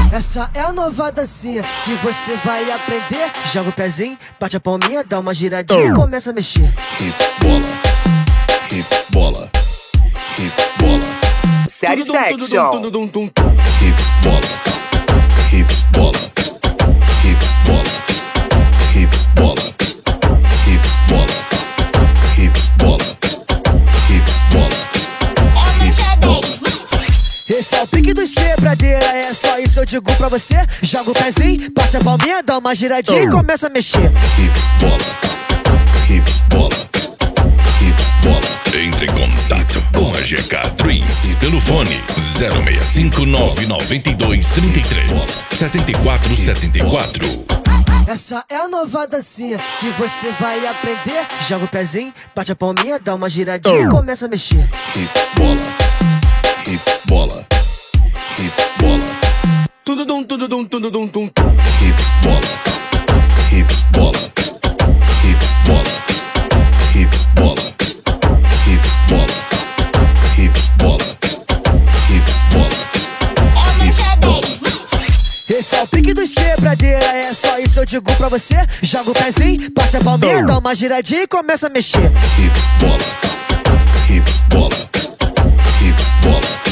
Essa é a nova dancinha que você vai aprender. Joga o pezinho, bate a palminha, dá uma giradinha e começa a mexer. Hip bola, hip bola. Satisfaction. Hip bola, hip bola, hip bola, hip bola, hip bola, hip bola, hip bola, hip bola. Esse é o pique dos quebradeira, é só isso que eu digo pra você. Joga o pezinho, bate a palminha, dá uma giradinha e começa a mexer. Hip bola, hip bola, hip bola. Entre em contato com a GK Dreams pelo fone 065-992-33-7474. Essa é a nova dancinha que você vai aprender. Joga o pezinho, bate a palminha, dá uma giradinha e começa a mexer. Hip bola, hip bola, hip bola. Hip bola, hip bola, hip bola, hip bola, hip bola, hip bola, hip bola, hip bola. Esse é o pique dos quebradeira, é só isso que eu digo pra você. Joga o pezinho, bate a palminha, dá uma giradinha e começa a mexer. Hip bola, hip bola, hip bola.